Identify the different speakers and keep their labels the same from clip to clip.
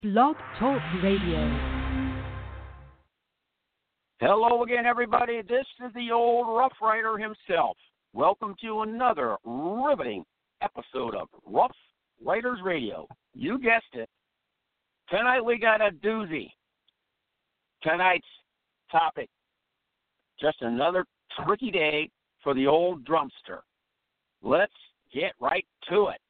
Speaker 1: Blog Talk Radio.
Speaker 2: Hello again, everybody. This is the old Rough Rider himself. Welcome to another riveting episode of Rough Riders Radio. You guessed it. Tonight we got a doozy. Tonight's topic, just another tricky day for the old drumster. Let's get right to it.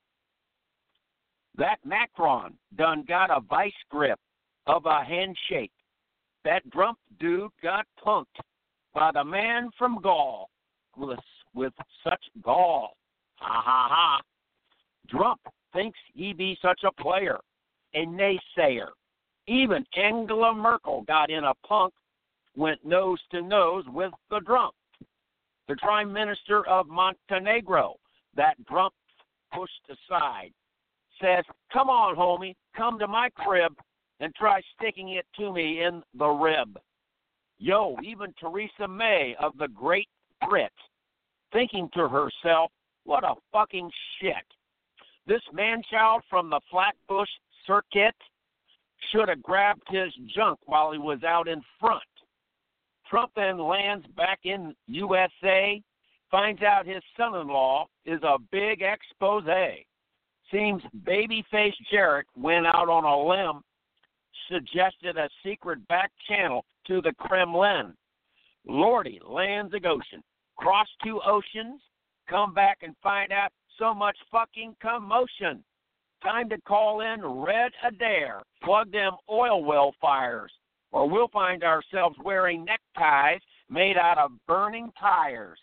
Speaker 2: That Macron done got a vice grip of a handshake. That Drump dude got punked by the man from Gaul with such gall. Ha ha ha. Drump thinks he be such a player, a naysayer. Even Angela Merkel got in a punk, went nose to nose with the Drump. The Prime Minister of Montenegro, that Drump pushed aside, says, "Come on, homie, come to my crib and try sticking it to me in the rib." Yo, even Theresa May of the Great Brit, thinking to herself, what a fucking shit. This man-child from the Flatbush Circuit should have grabbed his junk while he was out in front. Trump then lands back in USA, finds out his son-in-law is a big expose. Seems babyface Jarrett went out on a limb, suggested a secret back channel to the Kremlin. Lordy, lands a Goshen, cross two oceans, come back and find out so much fucking commotion. Time to call in Red Adair, plug them oil well fires, or we'll find ourselves wearing neckties made out of burning tires.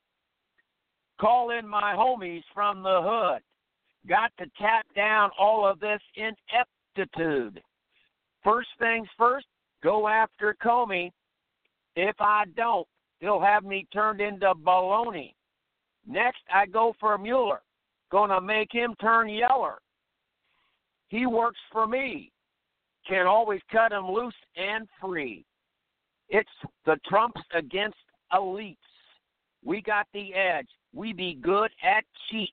Speaker 2: Call in my homies from the hood. Got to tap down all of this ineptitude. First things first, go after Comey. If I don't, he'll have me turned into baloney. Next, I go for Mueller. Gonna make him turn yeller. He works for me. Can always cut him loose and free. It's the Trumps against elites. We got the edge. We be good at cheats.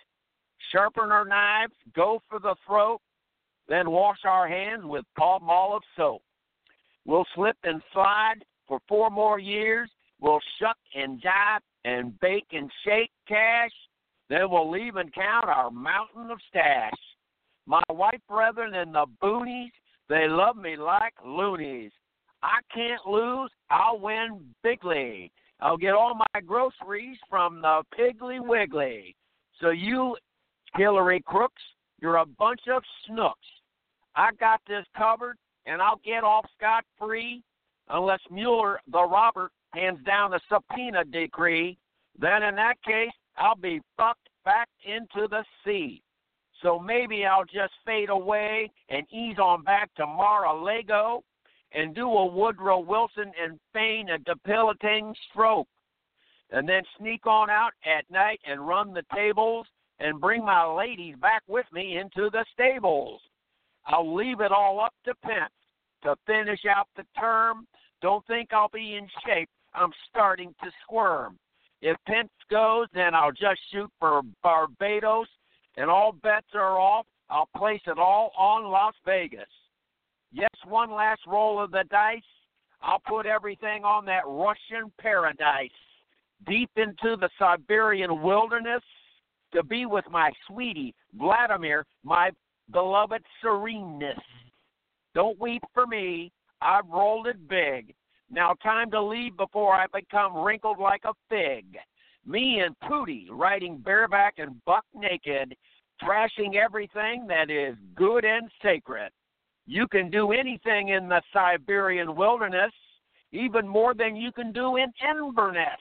Speaker 2: Sharpen our knives, go for the throat, then wash our hands with Palmolive soap. We'll slip and slide for 4 more years. We'll shuck and jive and bake and shake cash. Then we'll leave and count our mountain of stash. My white brethren in the boonies, they love me like loonies. I can't lose, I'll win bigly. I'll get all my groceries from the Piggly Wiggly. So you Hillary crooks, you're a bunch of snooks. I got this covered, and I'll get off scot-free unless Mueller, the Robert, hands down a subpoena decree. Then in that case, I'll be fucked back into the sea. So maybe I'll just fade away and ease on back to Mar-a-Lago and do a Woodrow Wilson and feign a debilitating stroke. And then sneak on out at night and run the tables and bring my ladies back with me into the stables. I'll leave it all up to Pence to finish out the term. Don't think I'll be in shape. I'm starting to squirm. If Pence goes, then I'll just shoot for Barbados, and all bets are off. I'll place it all on Las Vegas. Yes, one last roll of the dice. I'll put everything on that Russian paradise, deep into the Siberian wilderness, to be with my sweetie, Vladimir, my beloved sereneness. Don't weep for me. I've rolled it big. Now time to leave before I become wrinkled like a fig. Me and Pootie riding bareback and buck naked, trashing everything that is good and sacred. You can do anything in the Siberian wilderness, even more than you can do in Inverness.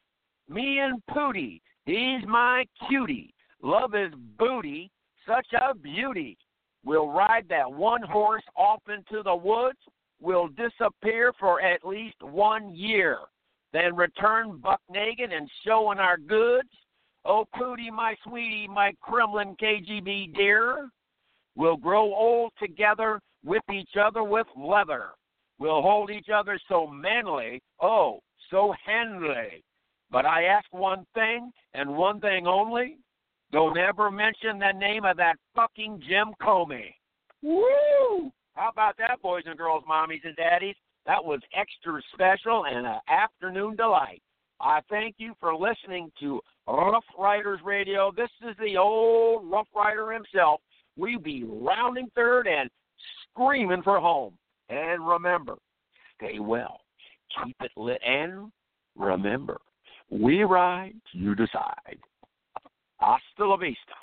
Speaker 2: Me and Pootie, he's my cutie. Love is booty, such a beauty. We'll ride that one horse off into the woods. We'll disappear for at least 1 year. Then return buck naked and showing our goods. Oh, Pootie, my sweetie, my Kremlin KGB dear. We'll grow old together with each other with leather. We'll hold each other so manly, oh, so handily. But I ask one thing and one thing only. Don't ever mention the name of that fucking Jim Comey. Woo! How about that, boys and girls, mommies and daddies? That was extra special and an afternoon delight. I thank you for listening to Rough Riders Radio. This is the old Rough Rider himself. We be rounding third and screaming for home. And remember, stay well, keep it lit, and remember, we ride, you decide. Hasta la vista.